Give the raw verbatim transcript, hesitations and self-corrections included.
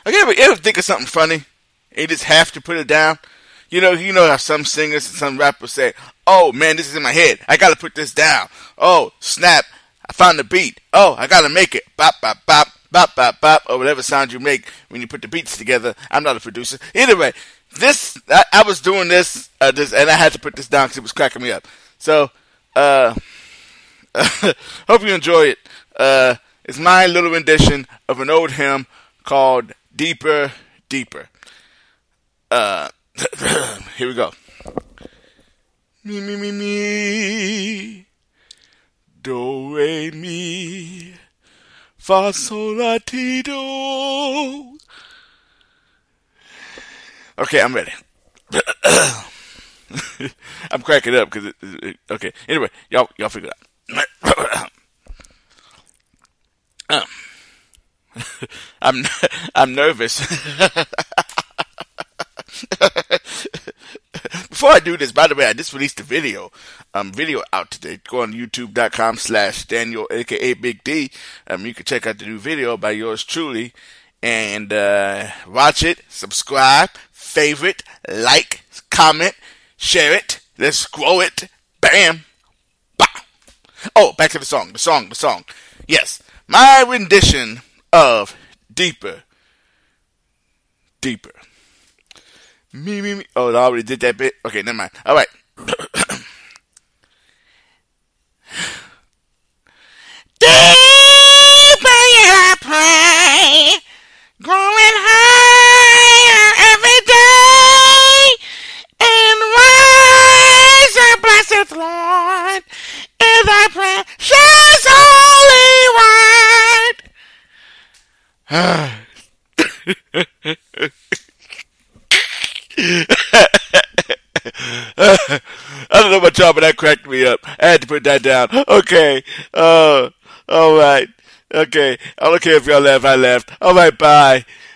Like, you ever, you ever think of something funny and you just have to put it down? You know, you know how some singers and some rappers say, "Oh man, this is in my head. I gotta put this down. Oh snap, I found the beat. Oh, I gotta make it. Bop bop bop bop bop bop," or whatever sound you make when you put the beats together. I'm not a producer. Anyway, this I, I was doing this, uh, this, and I had to put this down because it was cracking me up. So, uh, hope you enjoy it. Uh, it's my little rendition of an old hymn called "Deeper, Deeper." Uh. Here we go. Me, me, me, me. Do, re, mi. Fa, sol, la, ti, do. Okay, I'm ready. I'm cracking up because it, it, it, okay. Anyway, y'all, y'all figure it out. um, I'm, I'm nervous. Before I do this, by the way, I just released a video, um, video out today. Go on youtube.com slash Daniel, aka Big D. Um, you can check out the new video by yours truly, and uh, watch it, subscribe, favorite, like, comment, share it. Let's grow it. Bam, bah. Oh, back to the song, the song, the song. Yes, my rendition of "Deeper, Deeper." Me, me, me. Oh, I already did that bit? Okay, never mind. All right. Deeper yet I pray, growing higher every day, and rise, blessed Lord, in thy precious holy word. I don't know about y'all, but that cracked me up. I had to put that down. Okay. Uh, all right. Okay. I don't care if y'all laugh. I laughed. All right. Bye.